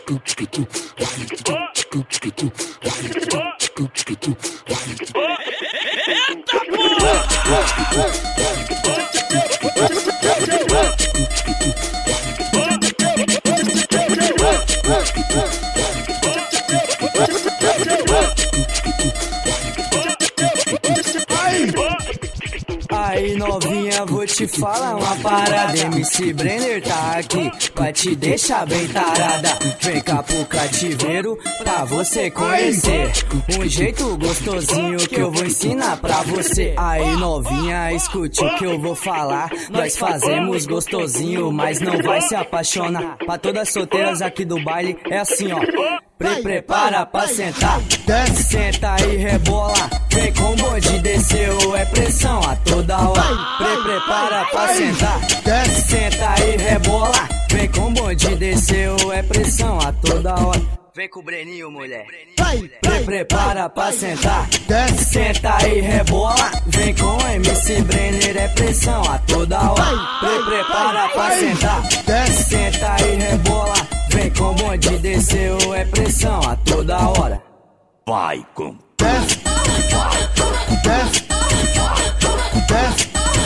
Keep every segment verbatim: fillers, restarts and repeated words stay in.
Aí novinha, vou te falar uma parada. M C Brenner tá aqui, vai te deixar bem tarada. Vem cá pro cativeiro pra você conhecer um jeito gostosinho que eu vou ensinar pra você. Aí novinha, escute o que eu vou falar. Nós fazemos gostosinho, mas não vai se apaixonar. Pra todas solteiras aqui do baile é assim, ó. Pre prepara pra sentar, senta e rebola. Vem com o bonde, desceu, é pressão a toda hora. Pre prepara pra sentar, senta e rebola. Vem com o bonde, desceu, é pressão a toda hora. Vem com o Breninho, mulher. Pre prepara pra sentar, senta e rebola. Vem com o M C Brenner, é pressão a toda hora. Pre prepara pra sentar, senta e rebola. Vem com o bonde, desceu, é pressão a toda hora. Vai com desce, desce, desce,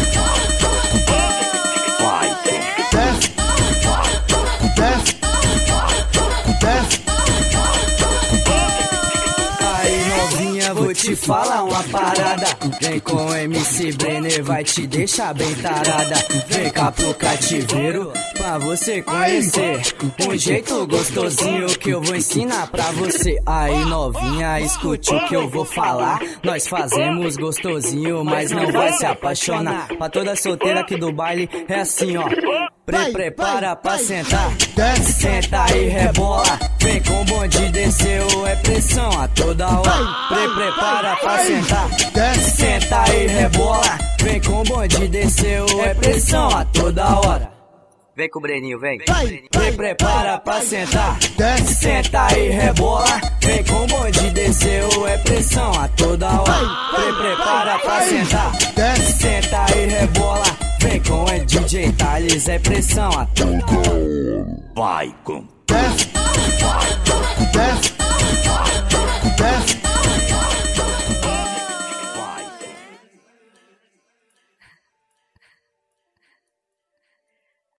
vai com desce, desce, desce. Aí novinha, vou te falar uma parada. Vem com o M C Brenner, vai te deixar bem tarada. Vem cá pro cativeiro pra você conhecer um jeito gostosinho que eu vou ensinar pra você. Aí novinha, escute o que eu vou falar. Nós fazemos gostosinho, mas não vai se apaixonar. Pra toda solteira aqui do baile é assim, ó. Pre prepara pra sentar, senta e rebola. Vem com o bonde, desceu, é pressão a toda hora. Pre prepara pra sentar, senta e rebola. Vem com o bonde, desceu, é pressão a toda hora. Vem com o Breninho, vem. Pre prepara pra sentar, senta e rebola. Vem com o bonde, desceu, é pressão a toda hora. Pre prepara pra sentar, senta e rebola. Vem com o D J Thales, é pressão a toda hora. vai com Desce, vai